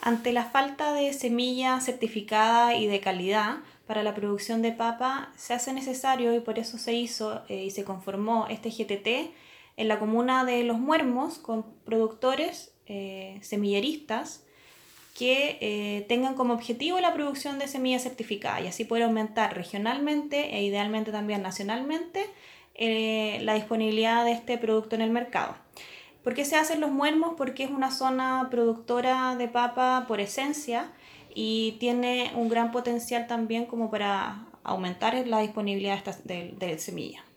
Ante la falta de semilla certificada y de calidad para la producción de papa, se hace necesario, y por eso se hizo y se conformó este GTT en la comuna de Los Muermos con productores semilleristas que tengan como objetivo la producción de semillas certificadas y así poder aumentar regionalmente e idealmente también nacionalmente la disponibilidad de este producto en el mercado. ¿Por qué se hacen Los Muermos? Porque es una zona productora de papa por esencia y tiene un gran potencial también como para aumentar la disponibilidad de semilla.